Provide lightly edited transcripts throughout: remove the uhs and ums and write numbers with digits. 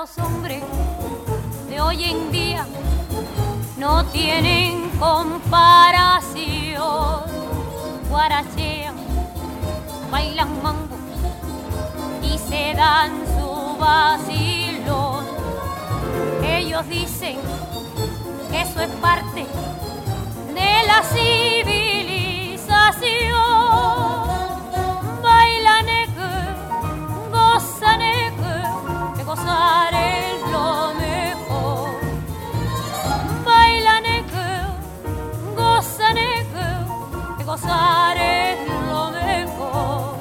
los hombres de hoy en día no tienen comparación. Guarachean, bailan mambo y se dan su vacilón. Ellos dicen que eso es parte de la civilización. Baila negro, goza negro, que gozar es lo mejor. Baila negro, goza negro, que gozar es lo mejor.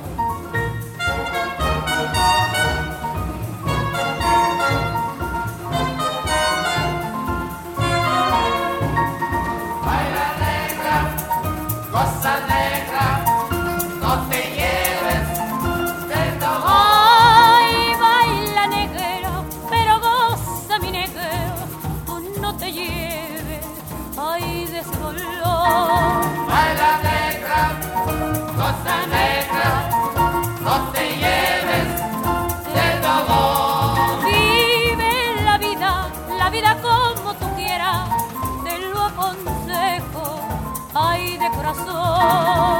Cosa negra, no te lleves del dolor. Ay, baila negro, pero goza mi negro, tú no te lleves, ay, de ese dolor. Baila negra, cosa negra, no te lleves del dolor. Vive la vida como tú quieras, te lo aconsejo, ay, de corazón.